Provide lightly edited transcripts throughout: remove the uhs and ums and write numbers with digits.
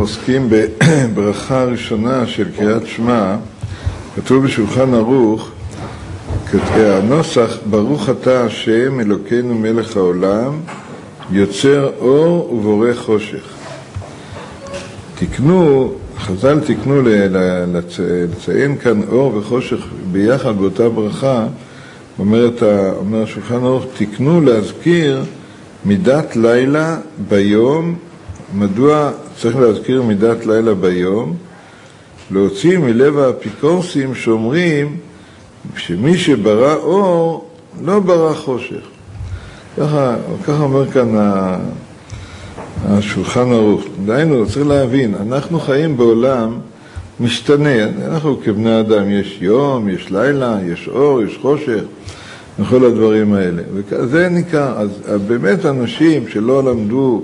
עוסקים בברכה הראשונה של קריאת שמע. כתוב בשולחן ערוך, הנוסח, ברוך אתה השם אלוקינו מלך העולם, יוצר אור ובורא חושך. חז"ל תקנו לציין כאן אור וחושך ביחד באותה ברכה. אומר השולחן ערוך, תקנו להזכיר מידת לילה ביום. מדוע צריך להזכיר מידת לילה ביום? להוציא מלב האפיקורסים שאומרים שמי שברא אור לא ברא חושך. ככה אומר כאן השולחן ערוך. דהיינו, צריך להבין, אנחנו חיים בעולם משתנה. אנחנו כבני אדם, יש יום, יש לילה, יש אור, יש חושך, וכל הדברים האלה. וזה ניכר. אז באמת אנשים שלא למדו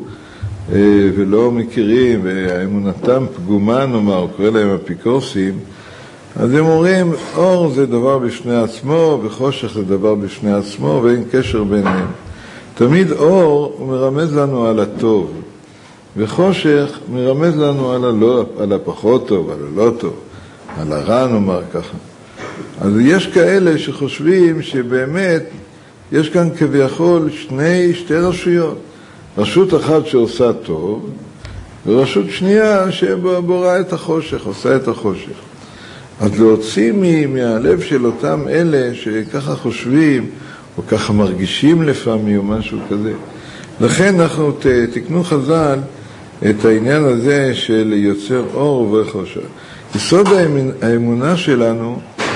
ולא מכירים, והאמונתם פגומה, נאמר, קורא להם אפיקורסים, אז הם אומרים, אור זה דבר בשני עצמו, וחושך זה דבר בשני עצמו, ואין קשר ביניהם. תמיד אור הוא מרמז לנו על הטוב, וחושך מרמז לנו על הפחות טוב, על הלא טוב, על הרע, נאמר ככה. אז יש כאלה שחושבים שבאמת יש כאן כביכול שתי רשויות. רשות אחת שעושה טוב, ורשות שנייה שבוראה את החושך, עושה את החושך. אז להוציא מהלב של אותם אלה שככה חושבים, או ככה מרגישים לפעמים, או משהו כזה. לכן אנחנו תקנו חז"ל את העניין הזה של יוצר אור ובורא חושך. יסוד האמונה שלנו,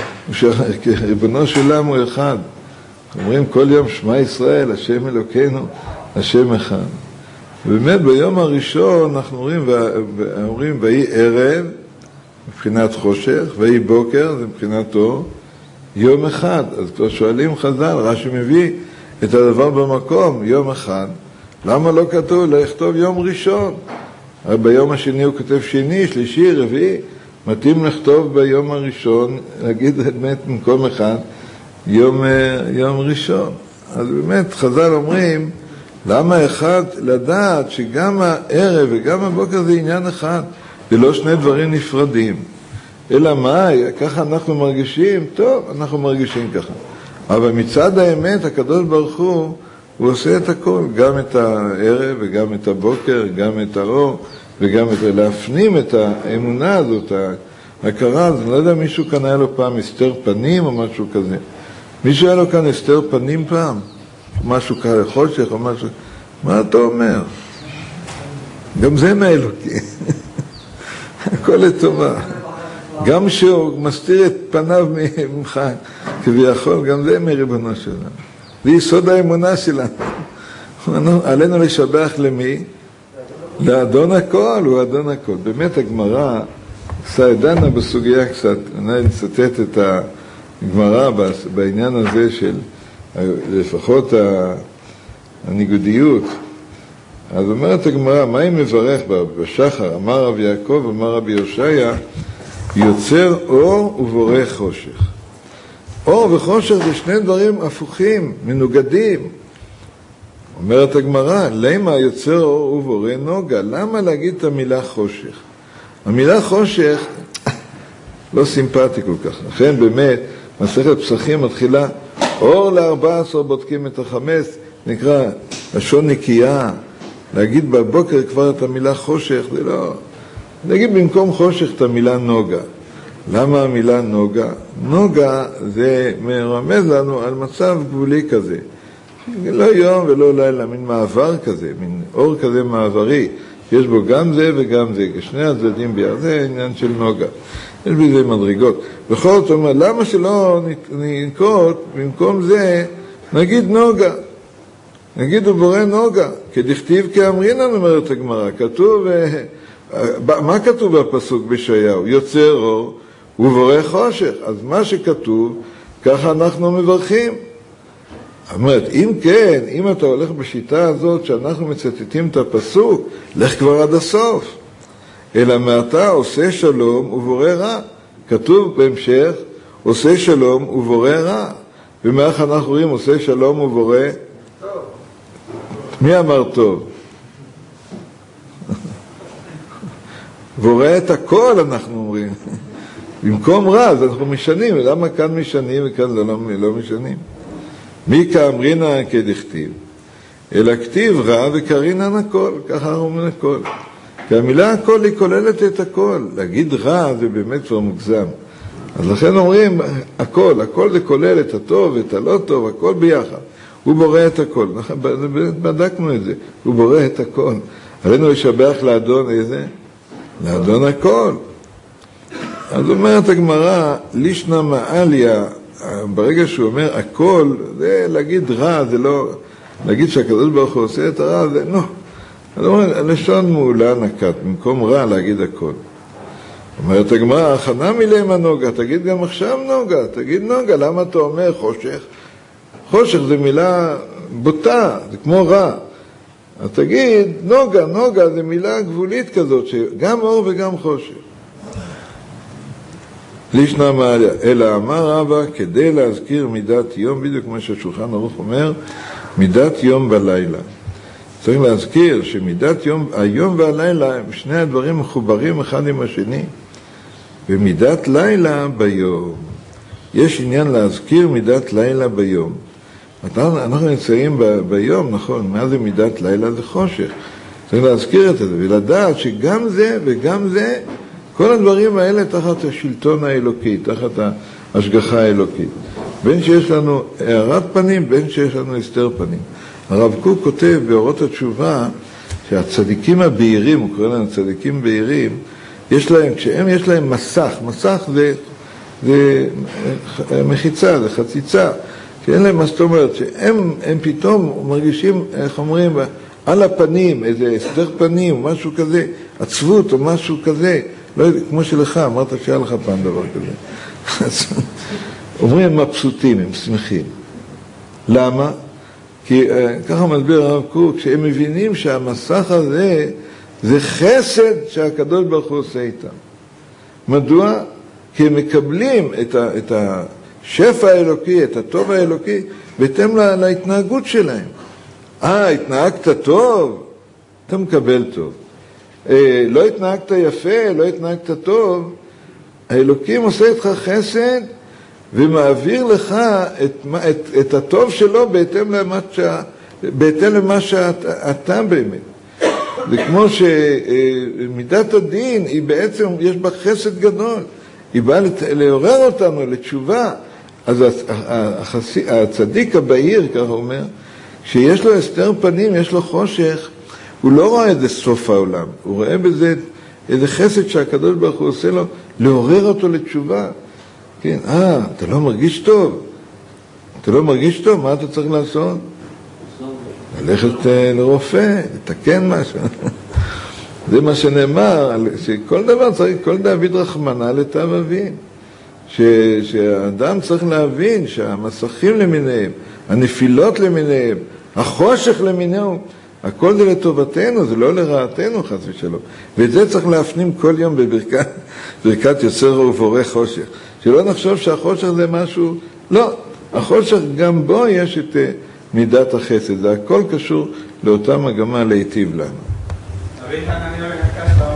שריבונו של עולם הוא אחד. אומרים כל יום שמע ישראל, השם אלוקינו, השם אחד. ובאמת ביום הראשון אנחנו אומרים ויהי ערב, מבחינת חושך, ויהי בוקר, זה מבחינת אור, יום אחד. אז כבר שואלים חז"ל, רש"י מביא את הדבר במקום, יום אחד. למה לא כתוב? לא יכתוב יום ראשון. ביום השני הוא כותב שני, שלישי, רביעי. מתאים לכתוב ביום הראשון, להגיד באמת במקום אחד, יום ראשון. אז באמת חז"ל אומרים, למה אחד? לדעת שגם הערב וגם הבוקר זה עניין אחד, זה לא שני דברים נפרדים. אלא מה? ככה אנחנו מרגישים? טוב, אנחנו מרגישים ככה. אבל מצד האמת, הקדוש ברוך הוא עושה את הכל, גם את הערב וגם את הבוקר, גם את האור, וגם להפנים את האמונה הזאת, ההכרה הזאת. אני לא יודע, מישהו כאן היה לו פעם הסתר פנים או משהו כזה. מישהו היה לו כאן הסתר פנים פעם? משהו כזה, חושך או משהו. מה אתה אומר? גם זה מאלוקי. הכל לטובה. גם שהוא מסתיר את פניו ממך, כביכול, גם זה מריבונו שלנו. זה יסוד האמונה שלנו. עלינו לשבח למי? לאדון הכל, הוא אדון הכל. באמת הגמרא דנה בסוגיה קצת. אני אצטט את הגמרא בעניין הזה של לפחות הניגודיות. אז אומרת הגמרא, מה היא מברך בשחר? אמר רב יעקב, אמר רבי יושעיה, יוצר אור ובורא חושך. אור וחושך זה שני דברים הפוכים, מנוגדים. אומרת הגמרא, למה יוצר אור ובורא נוגה? למה להגיד את המילה חושך? המילה חושך לא סימפטי כל כך. לכן באמת, מסכת פסחים מתחילה, אור ל14 בודקים את החמץ, נקרא לשון נקייה. להגיד בבוקר כבר את המילה חושך, זה לא... נגיד במקום חושך את המילה נוגה. למה המילה נוגה? נוגה זה מרמז לנו על מצב גבולי כזה. לא יום ולא לילה, מין מעבר כזה, מין אור כזה מעברי. יש בו גם זה וגם זה, שני הצדדים ביחד, זה עניין של נוגה. יש בזה מדרגות. בכל זאת אומר, למה שלא ננקוט, במקום זה, נגיד נוגה. נגיד הוא בורא נוגה, כדכתיב כאמרינן, אומרת הגמרא. כתוב, מה כתוב בפסוק בישעיהו? יוצר אור ובורא חושך. אז מה שכתוב, ככה אנחנו מברכים. אומרת, אם כן, אם אתה הולך בשיטה הזאת שאנחנו מצטטים את הפסוק, לך כבר עד הסוף. אלא מעתה עושה שלום ובורא רע. כתוב בהמשך, עושה שלום ובורא רע. ומאיך אנחנו רואים עושה שלום ובורא? טוב. מי אמר טוב? בורא את הכל, אנחנו אומרים. במקום רע, אז אנחנו משנים. למה כאן משנים וכאן לא משנים? מי כאמרינן כדכתיב? אלא כתיב רע וקרינן הכל, ככה אנחנו אומרים הכל. כי המילה הכל היא כוללת את הכל. להגיד רע זה באמת כבר מוגזם. אז לכן אומרים הכל, הכל זה כולל את הטוב, את הלא טוב, הכל ביחד. הוא בורא את הכל. בדקנו את זה. הוא בורא את הכל. עלינו לשבח לאדון איזה? לאדון הכל. אז אומרת הגמרא, לישנא מעליא, ברגע שהוא אומר הכל, זה להגיד רע, זה לא, להגיד שהקדוש ברוך הוא עושה את הרע, זה לא. אז אומרת, לשון מעולה נקט, במקום רע להגיד הכל. אומרת הגמרא, הכנה מילמה נוגה, תגיד גם עכשיו נוגה, תגיד נוגה, למה אתה אומר חושך? חושך זה מילה בוטה, זה כמו רע. אז תגיד נוגה, נוגה זה מילה גבולית כזאת, שגם אור וגם חושך. לישנא מעליא, אלא אמר רבא, כדי להזכיר מידת יום, בדיוק כמו שהשולחן ערוך אומר, מידת יום בלילה. צריך להזכיר שמידת יום, היום והלילה, שני הדברים מחוברים אחד עם השני. ומידת לילה ביום. יש עניין להזכיר מידת לילה ביום. אנחנו נמצאים ביום, נכון, מה זה מידת לילה? זה חושך. צריך להזכיר את זה ולדעת שגם זה וגם זה, כל הדברים האלה תחת השלטון האלוקי, תחת ההשגחה האלוקית. בין שיש לנו הערת פנים, בין שיש לנו הסתר פנים. הרב קוק כותב באורות התשובה שהצדיקים הבהירים, הוא קורא להם צדיקים בהירים, יש להם, כשהם יש להם מסך, מסך זה מחיצה, זה חציצה, שאין להם מה זאת אומרת, שהם פתאום מרגישים, איך אומרים, על הפנים, איזה הסתר פנים, משהו כזה, עצבות או משהו כזה, לא יודע, כמו שלך, אמרת שהיה לך פעם דבר כזה. אומרים הם מבסוטים, הם שמחים. למה? כי ככה מסביר הרב קוק, שהם מבינים שהמסך הזה זה חסד שהקדוש ברוך הוא עושה איתם. מדוע? כי הם מקבלים את השפע האלוקי, את הטוב האלוקי, בהתאם להתנהגות שלהם. התנהגת טוב, אתה מקבל טוב. לא התנהגת יפה, לא התנהגת טוב, האלוקים עושה איתך חסד, ומעביר לך את הטוב שלו בהתאם למה שאתה באמת. זה כמו שמידת הדין היא בעצם, יש בה חסד גדול. היא באה לעורר אותנו לתשובה. אז הצדיק הבהיר, ככה אומר, שיש לו הסתר פנים, יש לו חושך, הוא לא רואה את זה סוף העולם. הוא רואה בזה איזה חסד שהקדוש ברוך הוא עושה לו, לעורר אותו לתשובה. כן, אתה לא מרגיש טוב. אתה לא מרגיש טוב, מה אתה צריך לעשות? ללכת לרופא, לתקן משהו. זה מה שנאמר, שכל דבר צריך, כל דוד רחמנה לטב אבין. שהאדם צריך להבין שהמסכים למיניהם, הנפילות למיניהם, החושך למיניהם, הכל זה לטובתנו, זה לא לרעתנו חס ושלום. ואת זה צריך להפנים כל יום בברכת יוצר ובורא חושך. שלא נחשוב שהחושך זה משהו, לא, החושך גם בו יש את מידת החסד, זה הכל קשור לאותה מגמה להיטיב לנו.